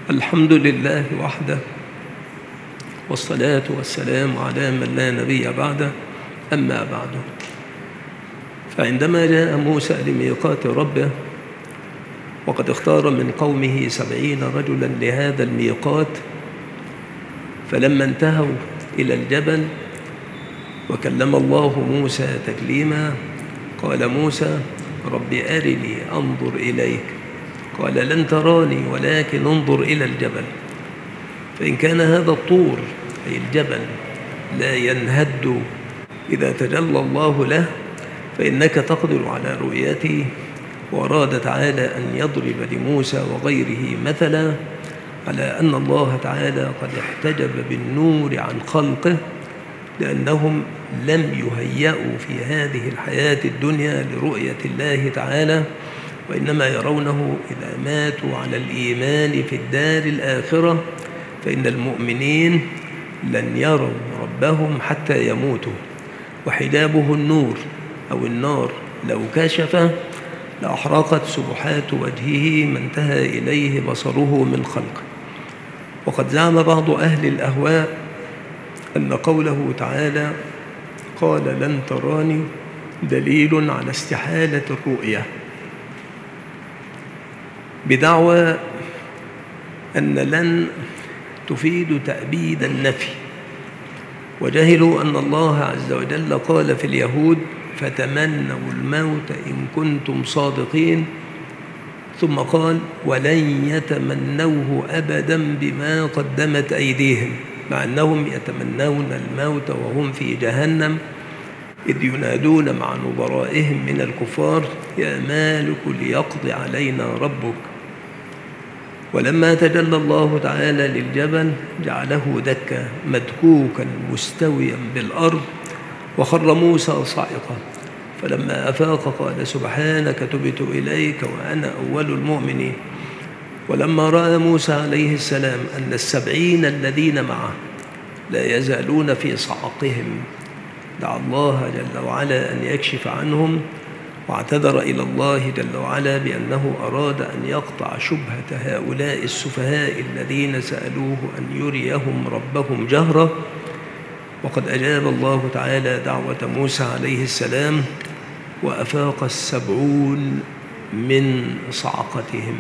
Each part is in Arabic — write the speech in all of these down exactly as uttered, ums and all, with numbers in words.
الحمد لله وحده، والصلاة والسلام على من لا نبي بعده. أما بعد، فعندما جاء موسى لميقات ربه وقد اختار من قومه سبعين رجلا لهذا الميقات، فلما انتهوا إلى الجبل وكلم الله موسى تكليما، قال موسى: رب أرني أنظر إليك. قال: لن تراني ولكن انظر إلى الجبل، فإن كان هذا الطور أي الجبل لا ينهد إذا تجلى الله له فإنك تقدر على رؤيته. وأراد تعالى أن يضرب لموسى وغيره مثلا على أن الله تعالى قد احتجب بالنور عن خلقه، لأنهم لم يهيئوا في هذه الحياة الدنيا لرؤية الله تعالى، وإنما يرونه إذا ماتوا على الإيمان في الدار الآخرة، فإن المؤمنين لن يروا ربهم حتى يموتوا، وحجابه النور أو النار لو كشف لأحرقت سبحات وجهه ما انتهى إليه بصره من خلقه. وقد زعم بعض أهل الأهواء أن قوله تعالى قال لن تراني دليل على استحالة الرؤية، بدعوى أن لن تفيد تأبيد النفي، وجهلوا أن الله عز وجل قال في اليهود: فتمنوا الموت إن كنتم صادقين، ثم قال: ولن يتمنوه أبدا بما قدمت أيديهم، مع أنهم يتمنون الموت وهم في جهنم، إذ ينادون مع نظرائهم من الكفار: يا مالك ليقضي علينا ربك. ولما تجلى الله تعالى للجبل جعله دكا مدكوكا مستويا بالأرض، وخر موسى صاعقا، فلما أفاق قال: سبحانك تبت إليك وأنا أول المؤمنين. ولما رأى موسى عليه السلام أن السبعين الذين معه لا يزالون في صعقهم، دعا الله جل وعلا أن يكشف عنهم، واعتذر إلى الله جل وعلا بأنه أراد أن يقطع شبهة هؤلاء السفهاء الذين سألوه أن يريهم ربهم جهرة. وقد أجاب الله تعالى دعوة موسى عليه السلام، وأفاق السبعون من صعقتهم.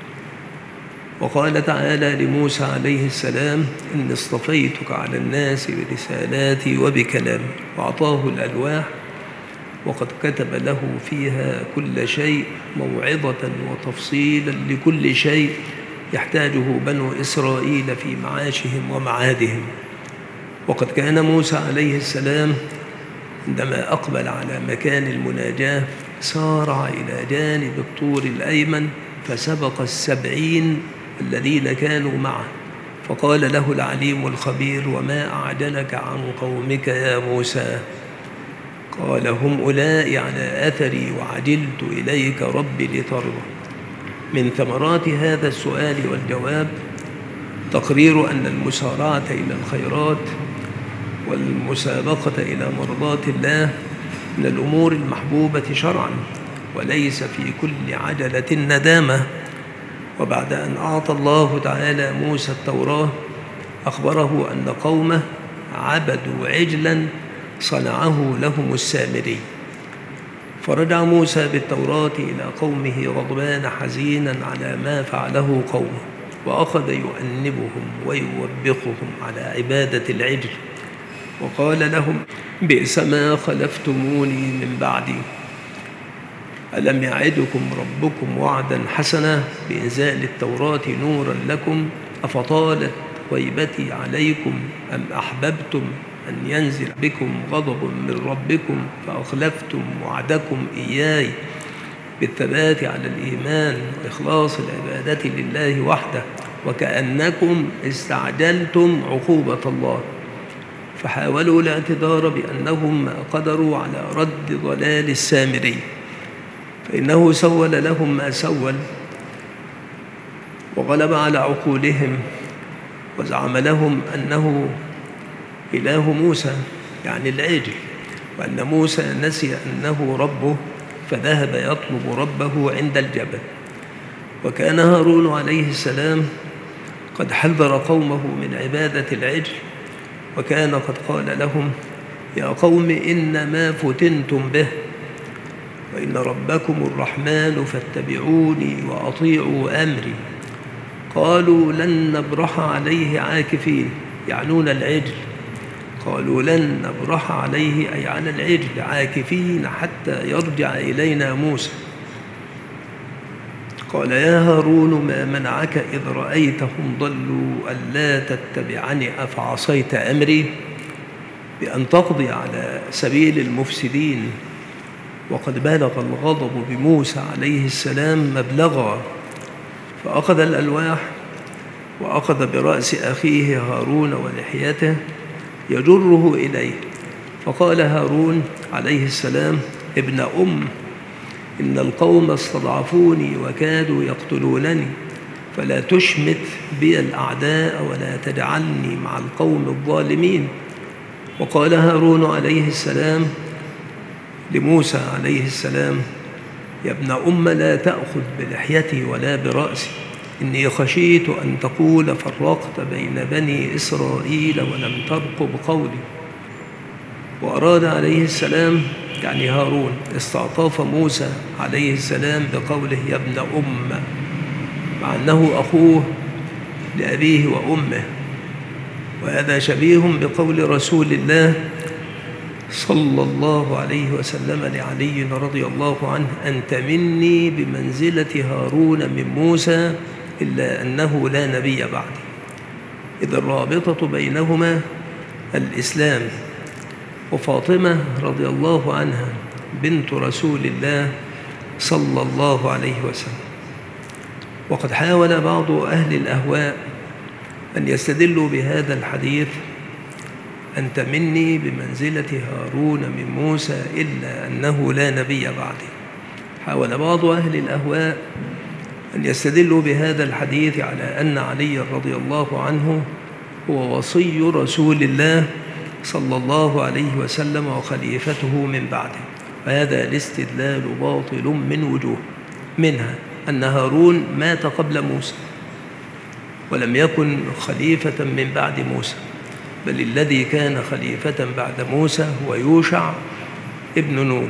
وقال تعالى لموسى عليه السلام: إني اصطفيتك على الناس برسالاتي وبكلامي، وأعطاه الألواح وقد كتب له فيها كل شيء موعظة وتفصيلا لكل شيء يحتاجه بنو إسرائيل في معاشهم ومعادهم. وقد كان موسى عليه السلام عندما أقبل على مكان المناجاة سارع إلى جانب الطور الأيمن فسبق السبعين الذين كانوا معه، فقال له العليم الخبير: وما أعجلك عن قومك يا موسى؟ قال: هم أولئك على أثري وعجلت إليك ربي لترضى. من ثمرات هذا السؤال والجواب تقرير أن المسارعة إلى الخيرات والمسابقة إلى مرضات الله من الأمور المحبوبة شرعا، وليس في كل عجلة ندامة. وبعد أن أعطى الله تعالى موسى التوراة أخبره أن قومه عبدوا عجلا صنعه لهم السامري، فرجع موسى بالتوراة إلى قومه غضبان حزينا على ما فعله قومه، وأخذ يؤنبهم ويوبخهم على عبادة العجل، وقال لهم: بئس ما خلفتموني من بعدي، ألم يعدكم ربكم وعدا حسنا بإنزال التوراة نورا لكم، أفطالت غيبتي عليكم أم أحببتم أن ينزل بكم غضب من ربكم فأخلفتم وعدكم إياي بالثبات على الإيمان وإخلاص العبادة لله وحده، وكأنكم استعجلتم عقوبة الله. فحاولوا الاعتذار بأنهم ما قدروا على رد ضلال السامري، فإنه سول لهم ما سول وغلب على عقولهم، وزعم لهم أنه إله موسى يعني العجل، وأن موسى نسي أنه ربه فذهب يطلب ربه عند الجبل. وكان هارون عليه السلام قد حذر قومه من عبادة العجل، وكان قد قال لهم: يا قوم إنما فتنتم به، وإن ربكم الرحمن فاتبعوني وأطيعوا أمري. قالوا لن نبرح عليه عاكفين، يعنون العجل. قالوا لن نبرح عليه أي على العجل عاكفين حتى يرجع إلينا موسى. قال: يا هارون ما منعك إذ رأيتهم ضلوا ألا تتبعني أفعصيت أمري؟ بأن تقضي على سبيل المفسدين. وقد بلغ الغضب بموسى عليه السلام مبلغا، فأخذ الألواح وأخذ برأس أخيه هارون ولحيته يجره إليه، فقال هارون عليه السلام: ابن أم، إن القوم استضعفوني وكادوا يقتلونني، فلا تشمت بي الأعداء ولا تجعلني مع القوم الظالمين. وقال هارون عليه السلام لموسى عليه السلام: يا ابن أم لا تأخذ بلحيتي ولا برأسي، إني خشيت أن تقول فرقت بين بني إسرائيل ولم ترقب قولي. وأراد عليه السلام يعني هارون استعطاف موسى عليه السلام بقوله يا ابن أم، مع أنه أخوه لأبيه وأمه، وهذا شبيه بقول رسول الله صلى الله عليه وسلم لعلي رضي الله عنه: أنت مني بمنزلة هارون من موسى إلا أنه لا نبي بعدي. إذ الرابطة بينهما الإسلام. وفاطمة رضي الله عنها بنت رسول الله صلى الله عليه وسلم. وقد حاول بعض أهل الأهواء أن يستدلوا بهذا الحديث: أنت مني بمنزلة هارون من موسى إلا أنه لا نبي بعدي. حاول بعض أهل الأهواء أن يستدلوا بهذا الحديث على أن علي رضي الله عنه هو وصي رسول الله صلى الله عليه وسلم وخليفته من بعده، وهذا الاستدلال باطل من وجوه، منها أن هارون مات قبل موسى ولم يكن خليفة من بعد موسى، بل الذي كان خليفة بعد موسى هو يوشع ابن نون.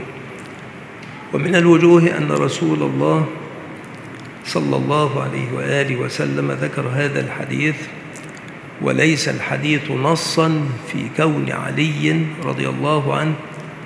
ومن الوجوه أن رسول الله صلى الله عليه وآله وسلم ذكر هذا الحديث، وليس الحديث نصا في كون علي رضي الله عنه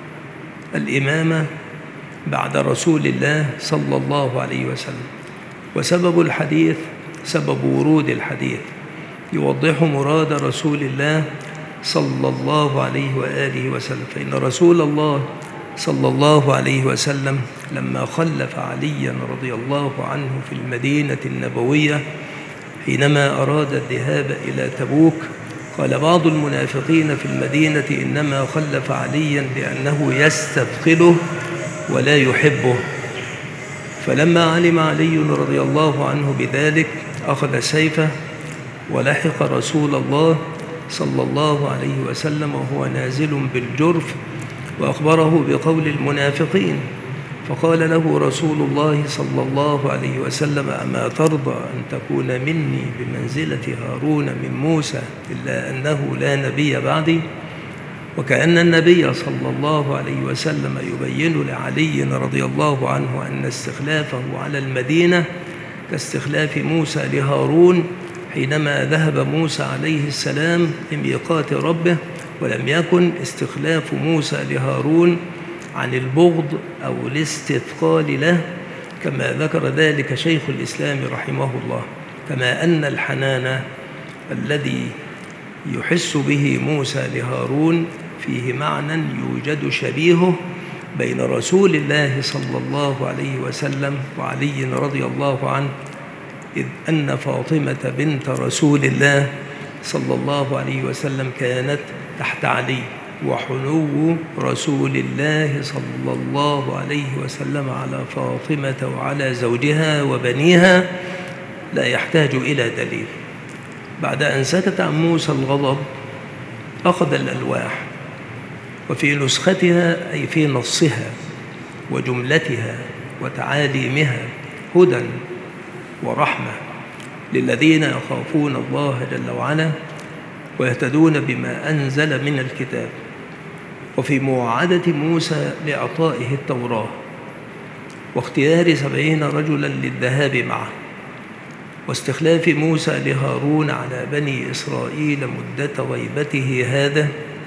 الإمامة بعد رسول الله صلى الله عليه وسلم. وسبب الحديث سبب ورود الحديث يوضح مراد رسول الله صلى الله عليه وآله وسلم، فإن رسول الله صلى الله عليه وسلم لما خلف عليا رضي الله عنه في المدينة النبوية حينما أراد الذهاب إلى تبوك، قال بعض المنافقين في المدينة إنما خلف عليا لأنه يستثقله ولا يحبه. فلما علم علي رضي الله عنه بذلك أخذ سيفه ولحق رسول الله صلى الله عليه وسلم وهو نازل بالجرف، وأخبره بقول المنافقين، فقال له رسول الله صلى الله عليه وسلم: أما ترضى أن تكون مني بمنزلة هارون من موسى إلا أنه لا نبي بعدي؟ وكأن النبي صلى الله عليه وسلم يبين لعلي رضي الله عنه أن استخلافه على المدينة كاستخلاف موسى لهارون حينما ذهب موسى عليه السلام لميقات ربه، ولم يكن استخلاف موسى لهارون عن البغض أو الاستثقال له كما ذكر ذلك شيخ الإسلام رحمه الله. كما أن الحنان الذي يحس به موسى لهارون فيه معنى يوجد شبيهه بين رسول الله صلى الله عليه وسلم وعلي رضي الله عنه، إذ أن فاطمة بنت رسول الله صلى الله عليه وسلم كانت تحت علي، وحنو رسول الله صلى الله عليه وسلم على فاطمة وعلى زوجها وبنيها لا يحتاج إلى دليل. بعد أن سكت عن موسى الغضب أخذ الألواح، وفي نسختها أي في نصها وجملتها وتعاليمها هدى ورحمة للذين يخافون الله جل وعلا ويهتدون بما أنزل من الكتاب، وفي مواعدة موسى لإعطائه التوراة واختيار سبعين رجلا للذهاب معه، واستخلاف موسى لهارون على بني إسرائيل مدة غيبته هذا،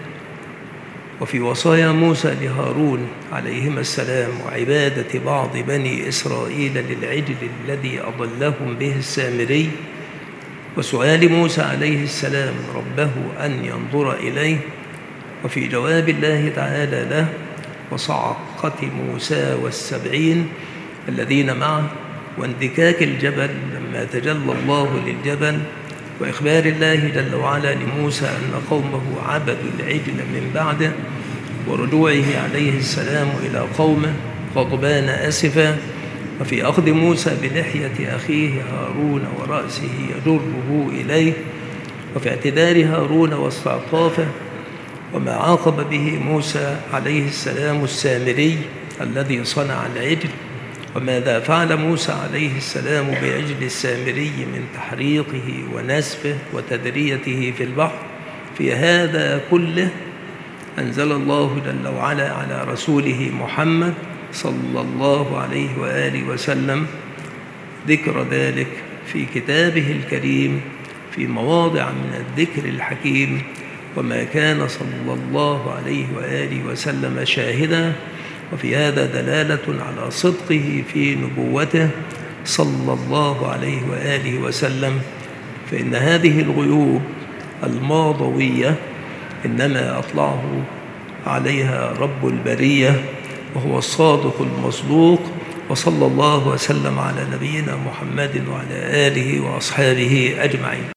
وفي وصايا موسى لهارون عليهما السلام وعبادة بعض بني إسرائيل للعجل الذي أضلهم به السامري، وسؤال موسى عليه السلام ربه أن ينظر إليه، وفي جواب الله تعالى له وصعقة موسى والسبعين الذين معه، واندكاك الجبل لما تجلى الله للجبل، وإخبار الله جل وعلا لموسى أن قومه عبدوا العجل من بعده، ورجوعه عليه السلام إلى قومه غضبان أسفا، وفي أخذ موسى بلحية أخيه هارون ورأسه يجره إليه، وفي اعتذار هارون واستعطافه، وما عاقب به موسى عليه السلام السامري الذي صنع العجل، وماذا فعل موسى عليه السلام بعجل السامري من تحريقه ونسفه وتذريته في البحر. في هذا كله أنزل الله جل وعلا على رسوله محمد صلى الله عليه وآله وسلم ذكر ذلك في كتابه الكريم في مواضع من الذكر الحكيم، وما كان صلى الله عليه وآله وسلم شاهدا، وفي هذا دلالة على صدقه في نبوته صلى الله عليه وآله وسلم، فإن هذه الغيوب الماضوية إنما أطلعه عليها رب البرية وهو الصادق المصدوق. وصلى الله وسلم على نبينا محمد وعلى آله وأصحابه أجمعين.